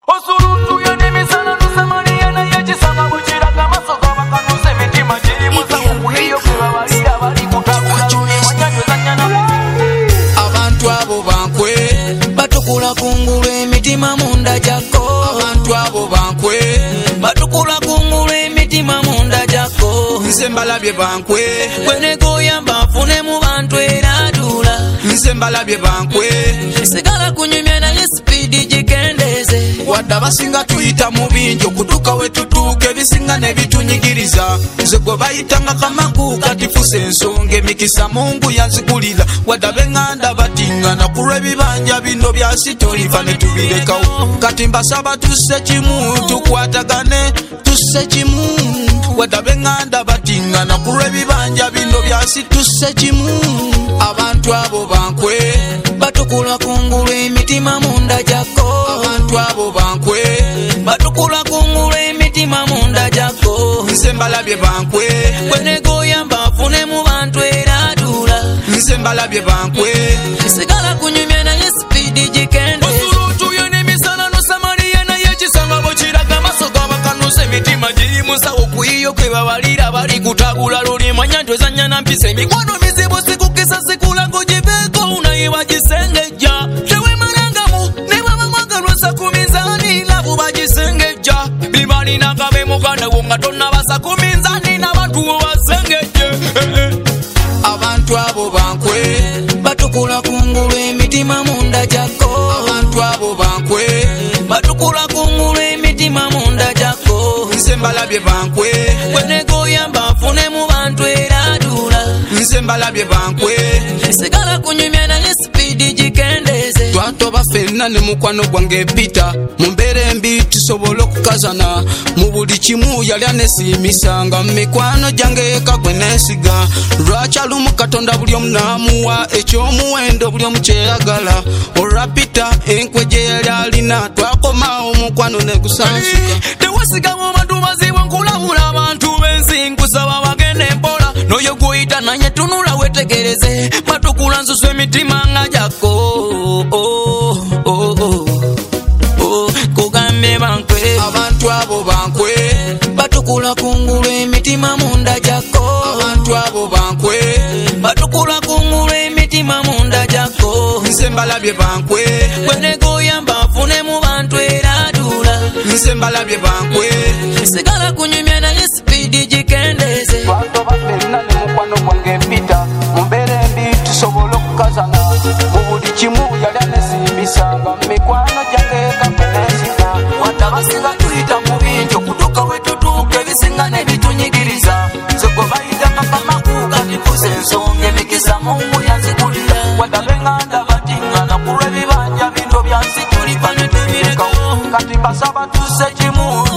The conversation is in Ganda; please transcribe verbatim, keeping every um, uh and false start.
Osuluntu yenemisana nusamaliya naye kisanga bukiraga masoga bakanusa emitima girimu sakunguliyo kwebabalira bali kutabula wanyanyo zanyana abantu abo bankwe batukula kungulu emitima munda jako abantu abo bankwe batukula kungulu emitima munda jako nze mbalabye bankwe kwenegoya mbafune mu bantu era dula nze mbalabye bankwe sigala kunyumya naye speedi jikendeze wadda basinga tuyita mu bingi okutuuka we tutuuka ebisinga ne bitunyigiriza nze gwe bayitanga kamaku kati fuse ensonga emikisa mungu yanzigulira wadda benganda batingana ku lw'ebibanja bino bya sitolifa ne tubirekawo kati mbasaba tusse kimu tukwatagane tusse kimu wadda benganda batingana ku lw'ebibanja bino bya situsse kimu abantu abo bankwe batukula kungulu emitima munda jako abantu abo bankwe batukula kungulu emitima munda jako nze mbalabye bankwe kwenegoya mbafune mu bantu era dula nze mbalabye bankwe sigala kunyumya naye speedi jikende osuluntu yenemisana nosamaliya naye kisanga bukiraga masoga bakanusa emitima girimu sawo kuyiyo kwebabalira bali kutabula luli mwanyanto zanyana mpisa emikwano mizibu sikukisa sikulango jibeko unayiwa jisengeja tewe marangamu nebaba mwagalwasa kumizani labu bajisengeja bibali nagabe muganda wonga tonna basa kumizani n'abantu bo basengeje abantu abo bankwe batukula kungulu emitima munda jako abantu abo bankwe batukula kungulu emitima munda jako nze mbalabye bankwe kwenegoya mbafune mu bantu era dula nze mbalabye bankwe sigala kunyumya naye speedi jikendeze twatoba ffenna ne mukwano gwange pita mu mbeera embi tusobola okukazana mu buli kimu yali anesiimisanga mu mikwano gyange eka gwe neesiga lwakyalumu katonda buli omu n'amuwa ekyomuwendo buli omu kyeyagala olwa pita enkwe gye yali alina twakomawo mukwano ne gusansuka tewasigamu bantu bazibu nkulabula abantu b'ensi nkusaba bagende mpola n'oyo guyita nanye tunula wetegereze batukula nsusu emitima nga jako oh, oh, oh, oh. Kugambe bankwe abantu abo bankwe batukula kungulu emitima munda jako abantu abo bankwe batukula kungulu emitima munda jako nze mbalabye bankwe kwenegoya mbafune mu bantu era dula nze mbalabye bankwe sigala kunyumya naye speedi jikendeze twatoba ffenna ne mukwano gwange pita mu mbeera embi tusobola okukazana mu buli kimu yali anesiimisanga mu mikwano gyange eka kweneesiga wadda basinga tuyita mu bingi okutuuka we tutuuka ebisinga ne bitunyigiriza nze gwe bayitanga kamaku kati fuse ensonga emikisa mungu yanzigulira wadda benganda batingana ku lw'ebibanja bino bya nsitulifa ne tubirekawo kati mbasaba tusse kimu